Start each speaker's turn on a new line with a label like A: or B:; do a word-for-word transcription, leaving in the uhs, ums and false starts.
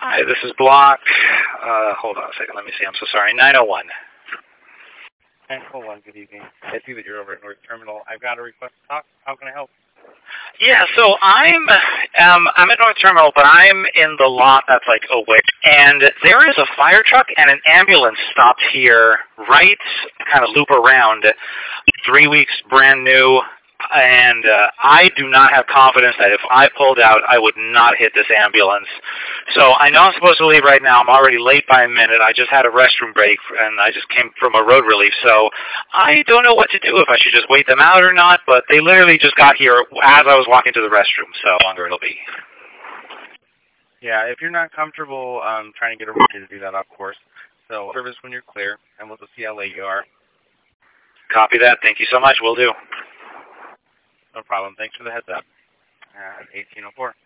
A: Hi, this is Block. Uh, hold on a second. Let me see. I'm so sorry. nine oh one.
B: nine oh one, good evening. I see that you're over at North Terminal. I've got a request to talk. How can I help?
A: Yeah, so I'm um, I'm at North Terminal, but I'm in the lot that's like away. And there is a fire truck and an ambulance stopped here, right, kind of loop around, three weeks brand new. And uh, I do not have confidence that if I pulled out, I would not hit this ambulance. So I know I'm supposed to leave right now. I'm already late by a minute. I just had a restroom break, and I just came from a road relief. So I don't know what to do, if I should just wait them out or not. But they literally just got here as I was walking to the restroom, so longer it'll be.
B: Yeah, if you're not comfortable um, trying to get a rookie to do that, of course. So service when you're clear, and we'll see how late you are.
A: Copy that. Thank you so much. Will do.
B: No problem. Thanks for the heads up. Uh, eighteen oh four.